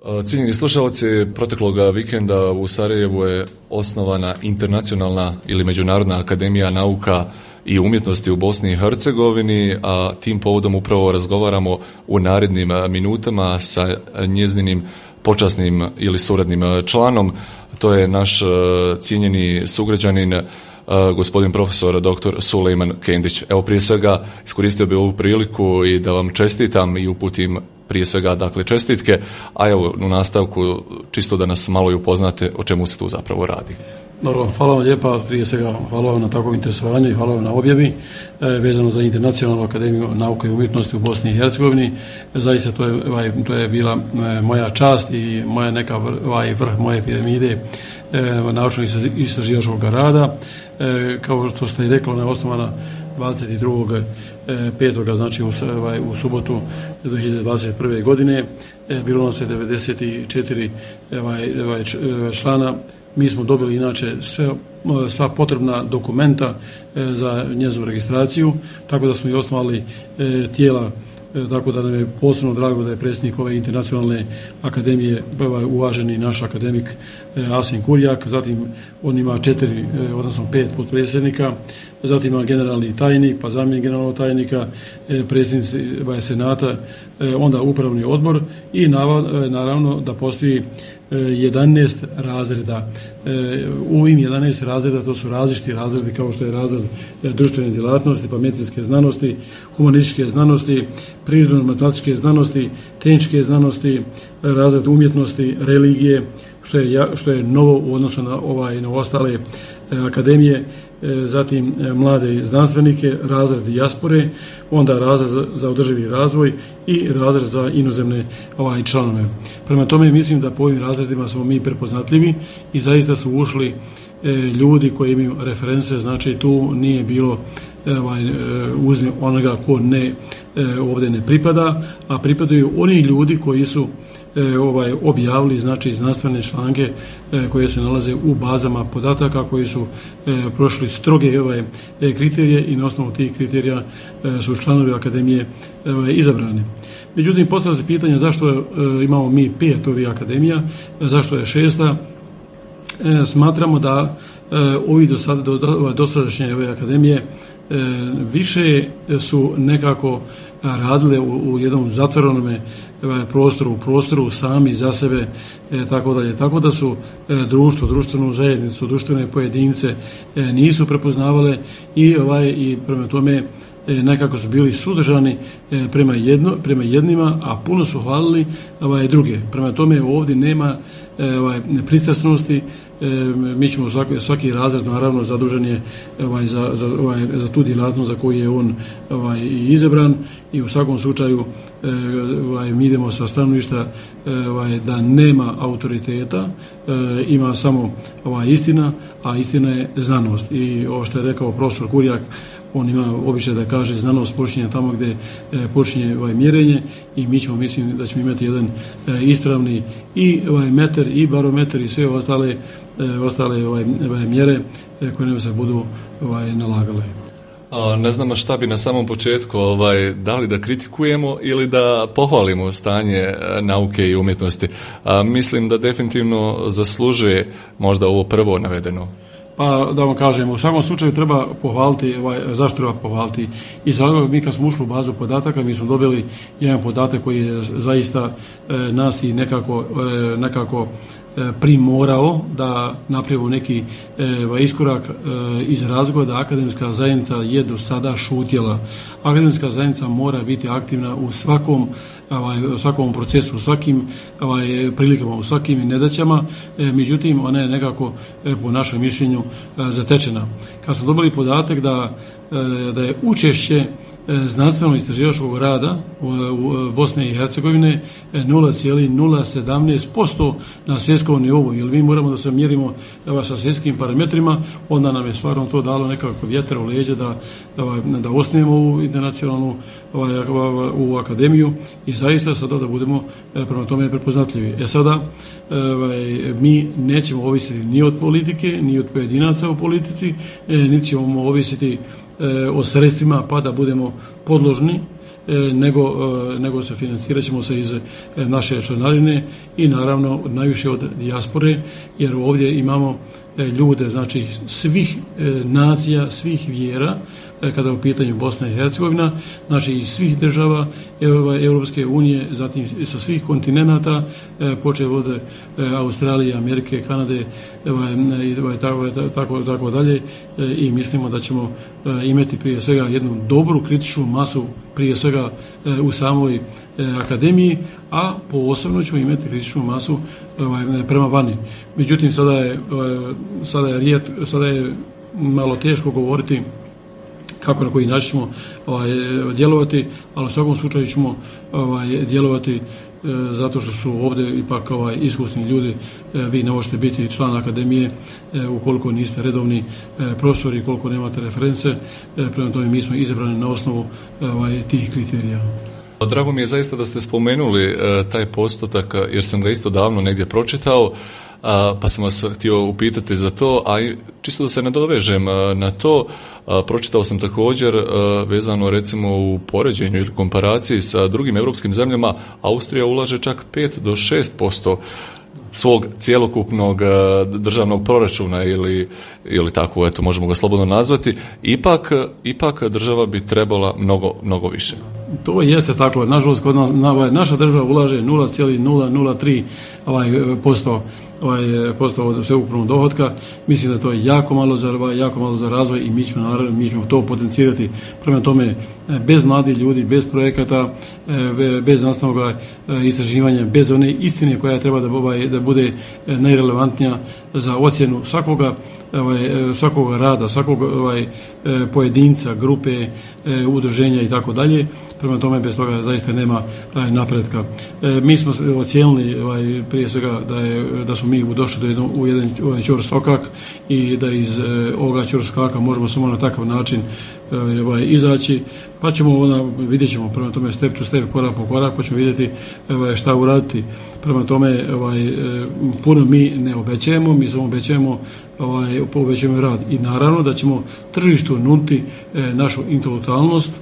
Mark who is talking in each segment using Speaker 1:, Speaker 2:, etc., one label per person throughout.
Speaker 1: Cijenjeni slušalci, protekloga vikenda u Sarajevu je osnovana Internacionalna ili Međunarodna akademija nauka i umjetnosti u Bosni i Hercegovini, a tim povodom upravo razgovaramo u narednim minutama sa njezinim počasnim ili suradnim članom. To je naš cijenjeni sugrađanin, gospodin profesor dr. Sulejman Kendić. Evo, prije svega iskoristio bih ovu priliku i da vam čestitam i uputim prije svega dakle čestitke, a evo u nastavku čisto da nas malo i upoznate o čemu se tu zapravo radi.
Speaker 2: Dobro, hvala vam lijepa, prije svega hvala vam na takvom interesovanju i hvala vam na objavi vezano za Internacionalnu akademiju nauke i umjetnosti u Bosni i Hercegovini. Zaista to je bila moja čast i moja neka vrh moje piramide naučnog istraživačkog rada. Kao što ste i rekli, ona je osnovana 22.5. znači u subotu 2021. godine. Bilo nas je 94 člana. Mi smo dobili inače sva potrebna dokumenta za njezinu registraciju, tako da smo i osnovali tijela, tako da nam je posebno drago da je predsjednik ove Internacionalne akademije uvaženi naš akademik Asim Kurjak, zatim on ima 5 potpredsjednika, zatim ima generalni tajnik, pa zamjenik generalnog tajnika, predsjednici senata, onda upravni odbor i naravno da postoji 11 razreda. U ovim 11 razreda to su različiti razredi kao što je razred društvene djelatnosti, pa medicinske znanosti, humanističke znanosti, prirodno-matematičke znanosti, tehničke znanosti, razred umjetnosti, religije, što je novo u odnosu na ostale akademije, zatim mlade znanstvenike, razred dijaspore, onda razred za održivi razvoj i razred za inozemne članove. Prema tome mislim da po ovim razredima smo mi prepoznatljivi i zaista su ušli ljudi koji imaju reference, znači tu nije bilo uzme onoga ko ovdje ne pripada, a pripadaju oni ljudi koji su objavili znači znanstvene članke koje se nalaze u bazama podataka, koji su prošli stroge kriterije i na osnovu tih kriterija su članovi akademije izabrani. Međutim, postavlja se pitanje zašto imamo mi 5 ovih akademija, zašto je 6. Smatramo da ovi dosadašnje ove akademije više su nekako radile u jednom zatvorenom prostoru sami za sebe, tako da su društvenu zajednicu, društvene pojedince nisu prepoznavale i prema tome nekako su bili suzdržani prema jednima, a puno su hvalili druge. Prema tome ovdje nema pristrasnosti. Mi ćemo svaki razred naravno zadužen je za tu djelatnost za koju je on izabran i u svakom slučaju mi idemo sa stanovišta da nema autoriteta, ima samo istina, a istina je znanost. I ovo što je rekao profesor Kurjak, on ima običaj da kaže znanost počinje tamo gdje počinje mjerenje i mi ćemo, mislim da ćemo imati jedan ispravni i metar i barometar i sve ostale mjere koje nam se budu nalagale.
Speaker 1: Ne znam šta bi na samom početku da li da kritikujemo ili da pohvalimo stanje nauke i umjetnosti. Mislim da definitivno zaslužuje možda ovo prvo navedeno.
Speaker 2: Pa da vam kažem, u svakom slučaju treba pohvaliti, zašto treba pohvaliti? I zato mi kad smo ušli u bazu podataka, mi smo dobili jedan podatak koji je zaista nas i nekako primorao da napravimo neki iskorak iz razloga da akademska zajednica je do sada šutjela. Akademska zajednica mora biti aktivna u svakom procesu, u svakim prilikama, u svakim nedaćama, međutim ona je nekako po našem mišljenju zatečena. Kad smo dobili podatak da je učešće znanstveno istraživačkog rada u Bosne i Hercegovine 0,017% na svjetskom nivou, jer mi moramo da se mjerimo sa svjetskim parametrima, onda nam je stvarno to dalo nekako vjetra u leđa da osnujemo ovu internacionalnu u akademiju i zaista sada da budemo prema tome prepoznatljivi. Sada mi nećemo ovisiti ni od politike, ni od pojedinaca u politici, niti ćemo ovisiti o sredstvima pa da budemo podložni nego se financirat ćemo se iz naše članarine i naravno najviše od dijaspore, jer ovdje imamo ljude, znači svih nacija, svih vjera, kada je u pitanju Bosna i Hercegovina, znači iz svih država Europske unije, zatim sa svih kontinenata, počev od Australije, Amerike, Kanade, tako dalje, i mislimo da ćemo imati prije svega jednu dobru kritičnu masu, prije svega u samoj akademiji, a posebno ćemo imati kritičnu masu prema vani. Međutim, sada je malo teško govoriti kako na koji način ćemo djelovati, ali u svakom slučaju ćemo djelovati zato što su ovdje ipak iskusni ljudi. Vi ne možete biti član akademije ukoliko niste redovni profesori, ukoliko nemate reference. Prema tome mi smo izabrani na osnovu tih kriterija.
Speaker 1: Drago mi je zaista da ste spomenuli taj postotak, jer sam ga isto davno negdje pročitao, pa sam vas htio upitati za to, a čisto da se nadovežem na to, pročitao sam također vezano recimo u poređenju ili komparaciji sa drugim europskim zemljama, Austrija ulaže čak 5 do 6% svog cjelokupnog državnog proračuna ili tako, eto, možemo ga slobodno nazvati. Ipak država bi trebala mnogo više.
Speaker 2: To jeste tako. Nažalost, kod nas, naša država ulaže 0,003% od sveukupnog dohotka. Mislim da to je jako malo za razvoj i mi ćemo to potencirati. Prema tome, bez mladih ljudi, bez projekata, bez znanstvenog istraživanja, bez one istine koja treba da bude najrelevantnija za ocjenu svakoga rada, svakog pojedinca, grupe, udruženja i tako dalje. Prema tome, bez toga zaista nema napretka. Mi smo ocijenili prije svega da smo mi došli u jedan ćorsokak i da iz ovoga ćorsokaka možemo samo na takav način izaći, pa vidjet ćemo, prema tome step to step, korak po korak, pa ćemo vidjeti šta uraditi. Prema tome, puno mi ne obećajemo, mi samo obećajemo rad. I naravno da ćemo tržištu nuditi našu intelektualnost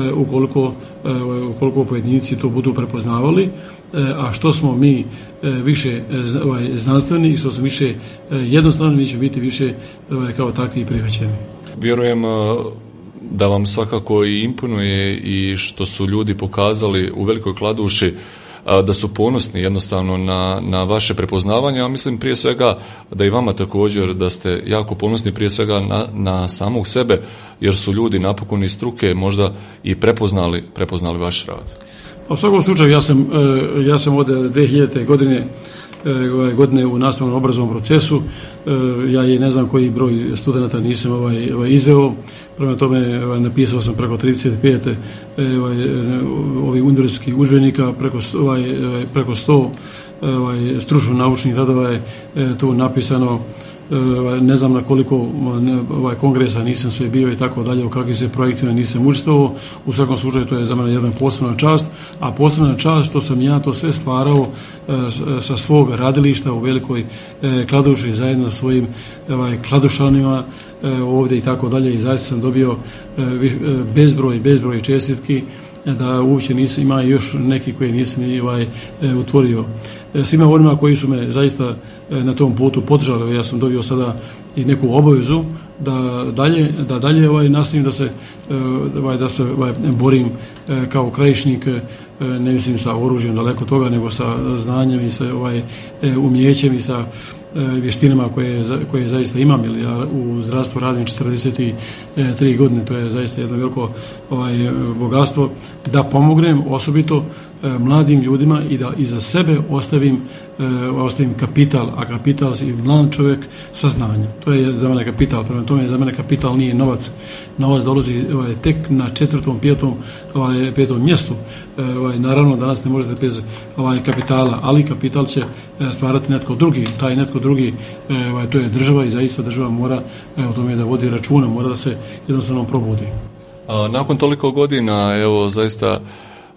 Speaker 2: ukoliko pojedinci to budu prepoznavali, a što smo mi više znanstveni i što smo više jednostavni, mi ćemo biti više kao takvi prihvaćeni.
Speaker 1: Vjerujem da vam svakako i imponuje i što su ljudi pokazali u Velikoj Kladuši da su ponosni jednostavno na vaše prepoznavanje, a mislim prije svega da i vama također da ste jako ponosni prije svega na samog sebe, jer su ljudi napokon iz struke možda i prepoznali vaš rad.
Speaker 2: U svakom slučaju ja sam od 2000. godine u nastavnom obrazovnom procesu. Ja ne znam koji broj studenata nisam izveo. Prema tome napisao sam preko 35 ovih univerzitetskih udžbenika, preko 100 stručno-naučnih radova je tu napisano. Ne znam na koliko kongresa nisam sve bio i tako dalje, u kakvim se projektima nisam učestvovao. U svakom slučaju to je za mene jedna posebna čast, a posebna čast što sam ja to sve stvarao sa svog radilišta u Velikoj Kladuši zajedno sa svojim kladušanima ovdje i tako dalje, i zaista sam dobio bezbroj čestitki, da uopće ima još neki koji nisam utvorio. Svima onima koji su me zaista na tom putu podržali, ja sam dobio sada i neku obavezu da dalje nastavim da se borim kao krajišnik, ne mislim sa oružjem daleko toga, nego sa znanjem i sa umjećem i sa vještinama koje zaista imam, jer ja u zdravstvu radim 43 godine, to je zaista jedno veliko bogatstvo, da pomognem osobito mladim ljudima i da iza sebe ostavim kapital, a kapital je mlad čovjek sa znanjem. To je za mene kapital. Prema tome, za mene kapital nije novac. Novac dolazi tek na 4., 5. mjestu. Naravno, danas ne možete bez kapitala, ali kapital će stvarati netko drugi. Taj netko drugi, to je država, i zaista država mora o tome da vodi računa, mora da se jednostavno probudi.
Speaker 1: Nakon toliko godina, evo, zaista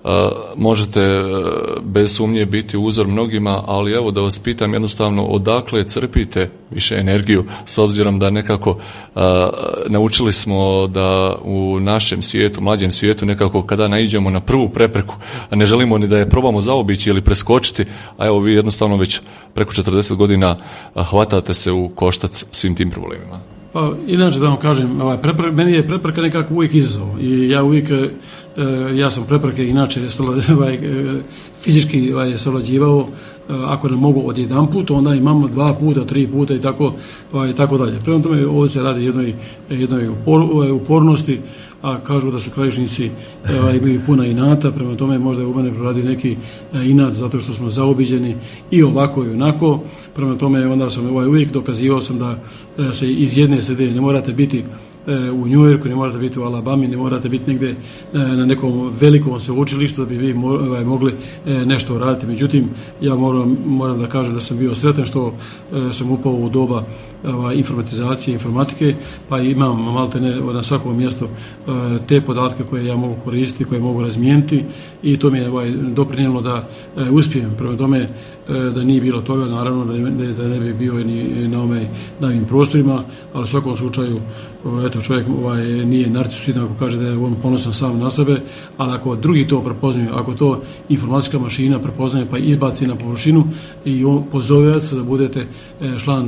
Speaker 1: možete bez sumnje biti uzor mnogima, ali evo da vas pitam jednostavno odakle crpite više energiju, s obzirom da nekako naučili smo da u našem svijetu, mlađem svijetu, nekako kada naiđemo na prvu prepreku, a ne želimo ni da je probamo zaobići ili preskočiti, a evo vi jednostavno već preko 40 godina hvatate se u koštac svim tim problemima.
Speaker 2: Pa inače da vam kažem, meni je prepreka nekako uvijek izazov i ja sam prepreke inače fizički savlađivao, ako ne mogu odjedanput, onda imamo 2 puta, 3 puta i tako dalje. Prema tome ovdje se radi jednoj upornosti, a kažu da su Krajišnici imaju puna inata, prema tome možda je u mene proradio neki inat zato što smo zaobiđeni i ovako i onako. Prema tome onda sam uvijek dokazivao sam da se iz jedne sredine ne morate biti u New Yorku, ne morate biti u Alabami, ne morate biti negdje na nekom velikom sveučilištu da bi vi mogli nešto raditi. Međutim, ja moram da kažem da sam bio sretan što sam upao u doba informatizacije, informatike, pa imam maltene na svakom mjestu te podatke koje ja mogu koristiti, koje mogu razmijeniti i to mi je doprinijelo da uspijem. Prema tome, da nije bilo toga, naravno da ne bi bio ni na ovim prostorima, ali u svakom slučaju eto, čovjek nije narcisidan ako kaže da je on ponosan sam na sebe, ali ako drugi to prepoznaju, ako to informatička mašina prepoznaje pa izbaci na površinu i pozove vas da budete član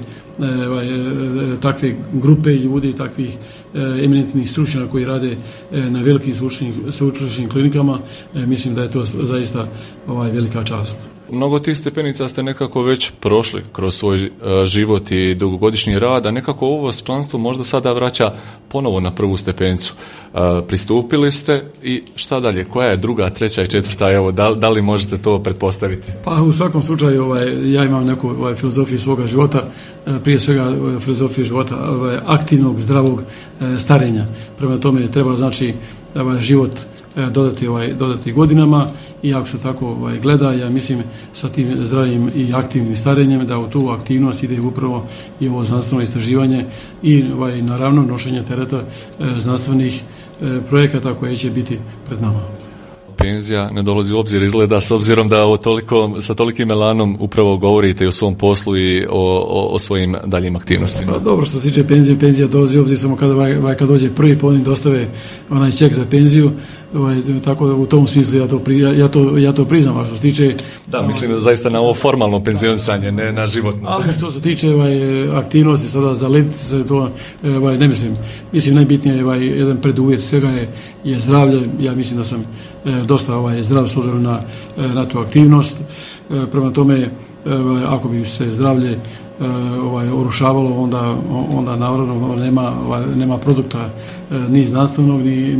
Speaker 2: takve grupe ljudi, takvih eminentnih stručnjaka koji rade na velikim sveučilišnim klinikama, mislim da je to zaista velika čast.
Speaker 1: Mnogo tih stepenica ste nekako već prošli kroz svoj život i dugogodišnji rad, a nekako ovo članstvo možda sada vraća ponovo na prvu stepenicu. Pristupili ste i šta dalje? Koja je druga, treća i četvrta? Evo, da li možete to pretpostaviti?
Speaker 2: Pa u svakom slučaju ja imam neku filozofiju svoga života, prije svega filozofiju života aktivnog, zdravog starenja. Prema tome treba znači život dodati godinama i ako se tako gleda, ja mislim sa tim zdravim i aktivnim starenjem da u tu aktivnost ide upravo i ovo znanstveno istraživanje i naravno nošenje tereta znanstvenih projekata koje će biti pred nama.
Speaker 1: Penzija ne dolazi u obzir, izgleda, s obzirom da sa tolikim elanom upravo govorite i o svom poslu i o svojim daljim aktivnostima.
Speaker 2: Pa, dobro, što se tiče penzija dolazi u obzir samo kad dođe prvi ponudik dostave onaj ček za penziju, tako da u tom smislu ja to priznam, a što se tiče...
Speaker 1: Da, mislim zaista na ovo formalno penzionisanje, ne na životno.
Speaker 2: Ali što se tiče aktivnosti sada za let, to ne mislim. Mislim najbitnije je jedan preduvjet svega je zdravlje. Ja mislim da sam dosta zdrav s obzirom na tu aktivnost. Prema tome, ako bi se zdravlje urušavalo, onda naravno nema produkta ni znanstvenog,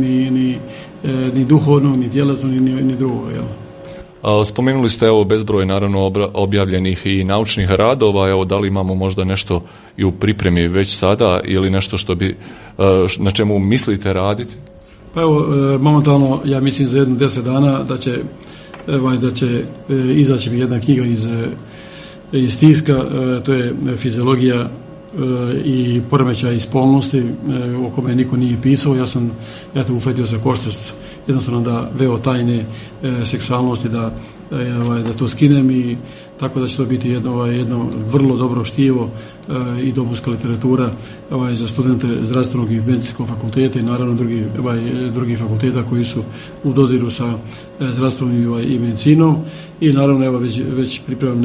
Speaker 2: ni duhovnog, ni tjelesnog, ni drugog.
Speaker 1: Spomenuli ste bezbroj naravno objavljenih i naučnih radova, da li imamo možda nešto i u pripremi već sada ili nešto na čemu mislite raditi?
Speaker 2: Pa evo, momentalno ja mislim za 10 dana da će izaći mi jedna knjiga iz tiska, to je fiziologija i poremećaj spolnosti o kome niko nije pisao. Ja to uhvatio sa koštac, jednostavno da veo tajne seksualnosti da to skinem i tako da će to biti jedno vrlo dobro štivo i dopunska literatura za studente zdravstvenog i medicinskog fakulteta i naravno drugi fakulteta koji su u dodiru sa zdravstvenom i medicinom i naravno već pripremam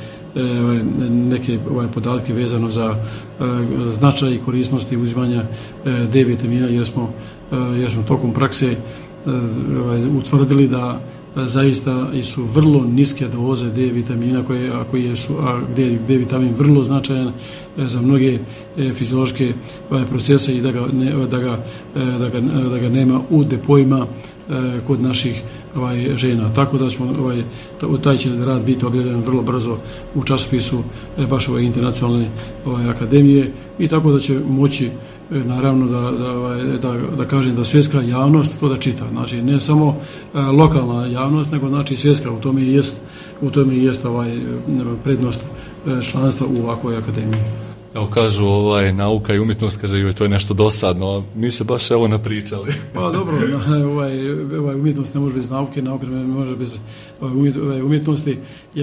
Speaker 2: neke podatke vezano za značaj i korisnosti uzimanja D vitamina jer smo tokom prakse utvrdili da zaista su vrlo niske doze D vitamina gdje je D vitamin vrlo značajan za mnoge fiziološke procese i da ga nema u depojima kod naših žena. Tako da ćemo taj će rad biti objavljen vrlo brzo u časopisu baš ove internacionalne akademije i tako da će moći naravno da kažem da svjetska javnost to da čita. Znači ne samo lokalna javnost, nego znači svjetska. U tome i jest prednost članstva u ovakvoj akademiji.
Speaker 1: Evo kažu nauka i umjetnost, kaže joj to je nešto dosadno, a mi se baš evo napričali.
Speaker 2: Pa dobro, umjetnost ne može bez nauke, nauka ne može bez umjetnosti, jer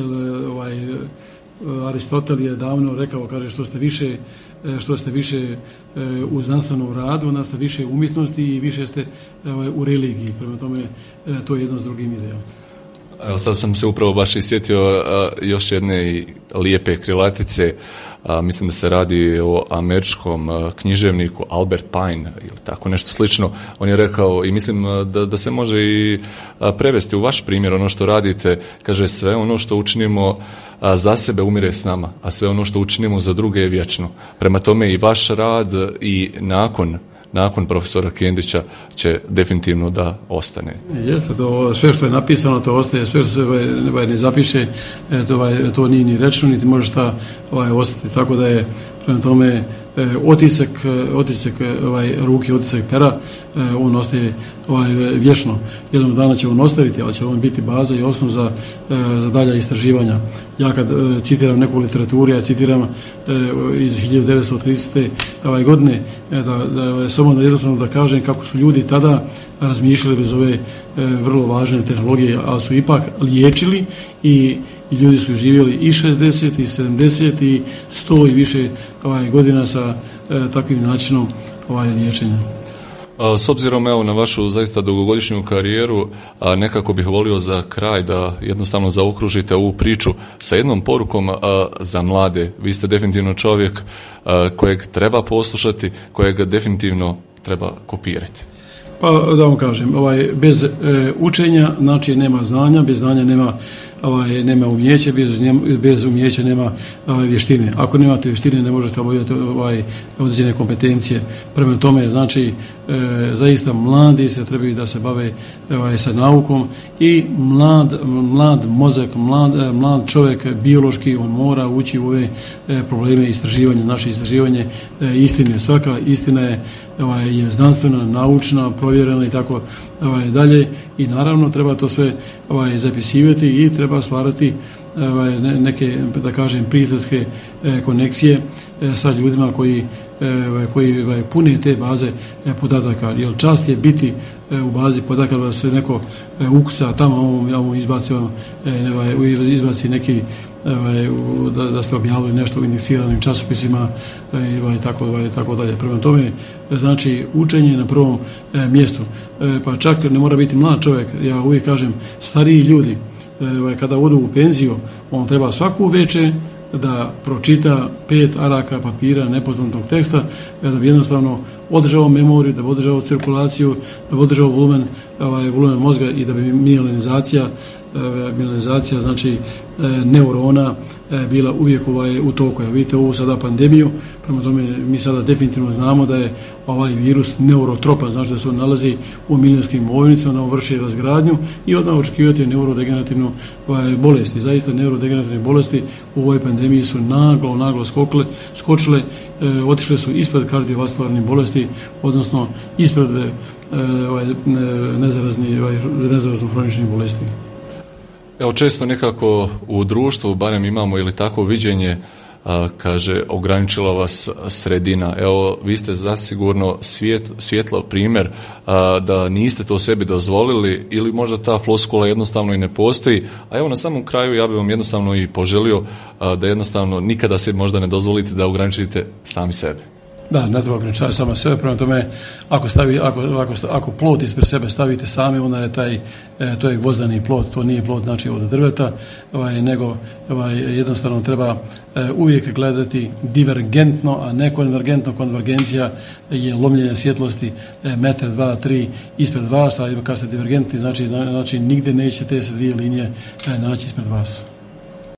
Speaker 2: Aristotel je davno rekao, kaže što ste više u znanstvenom radu, onda ste više u umjetnosti i više ste u religiji, prema tome to je jedno s drugim idejom.
Speaker 1: Evo sad sam se upravo baš isjetio još jedne lijepe krilatice, mislim da se radi o američkom književniku Albert Pine ili tako nešto slično. On je rekao i mislim da se može i prevesti u vaš primjer ono što radite, kaže sve ono što učinimo za sebe umire s nama, a sve ono što učinimo za druge je vječno. Prema tome i vaš rad i nakon profesora Kendića će definitivno da ostane.
Speaker 2: Jeste, to sve što je napisano to ostaje, sve što se ne zapiše to nije ni rečeno, niti može šta ostati, tako da je prema tome otisak ruke, otisak pera, on ostaje vječno. Jednog dana će on ostaviti, ali će on biti baza i osnov za dalja istraživanja. Ja kad citiram neku literaturu, ja citiram iz 1930. godine, da samo jednostavno da kažem kako su ljudi tada razmišljali bez ove vrlo važne tehnologije, ali su ipak liječili i ljudi su živjeli i 60, i 70, i 100 i više godina sa takvim načinom liječenja.
Speaker 1: S obzirom evo na vašu zaista dugogodišnju karijeru, nekako bih volio za kraj da jednostavno zaokružite ovu priču sa jednom porukom za mlade. Vi ste definitivno čovjek kojeg treba poslušati, kojeg definitivno treba kopirati.
Speaker 2: Pa da vam kažem, bez učenja znači nema znanja, bez znanja nema umijeća, bez umijeća nema vještine. Ako nemate vještine ne možete obavljati određene kompetencije. Prema tome znači zaista mladi se trebaju da se bave sa naukom i mlad mozak, mlad čovjek biološki on mora ući u ove probleme istraživanja, naše istraživanje istine. Svaka istina je znanstvena, naučna, provjerena i tako dalje i naravno treba to sve zapisivati i treba stvarati neke, da kažem, prijateljske konekcije sa ljudima koji pune te baze podataka. Jer čast je biti u bazi podataka da se neko ukuca tamo, ja mu izbaci neki da ste objavili nešto u indeksiranim časopisima i tako dalje. Prema tome, znači učenje na prvom mjestu. Pa čak ne mora biti mlad čovjek, ja uvijek kažem stariji ljudi, kada odu u penziju, on treba svaku večer da pročita 5 araka papira nepoznatog teksta, da bi jednostavno održao memoriju, da bi održao cirkulaciju, da bi održao volumen mozga i da bi mielinizacija znači neurona bila uvijek u toku. Vidite ovu sada pandemiju, prema tome mi sada definitivno znamo da je ovaj virus neurotropan, znači da se on nalazi u milionskim ovojnicama, on vrši razgradnju i odmah očekivati neurodegenerativnu bolest. I zaista neurodegenerativne bolesti u ovoj pandemiji su naglo skočile, otišle su ispred kardiovaskularnih bolesti, odnosno ispred nezaraznih hroničnih bolesti.
Speaker 1: Evo često nekako u društvu, barem imamo ili tako viđenje, kaže ograničila vas sredina. Evo vi ste zasigurno svjetlo primjer da niste to sebi dozvolili ili možda ta floskula jednostavno i ne postoji. A evo na samom kraju ja bih vam jednostavno i poželio da jednostavno nikada se možda ne dozvolite da ograničite sami sebe.
Speaker 2: Da, ne treba ograničavati samo sebe, prema tome ako plot ispred sebe stavite sami, onda je to je gvozdani plot, to nije plot znači od drveta, nego jednostavno treba uvijek gledati divergentno, a ne konvergentno. Konvergencija je lomljenje svjetlosti metar, 2, 3 ispred vas, a kad ste divergentni znači nigdje nećete te se dvije linije naći ispred vas.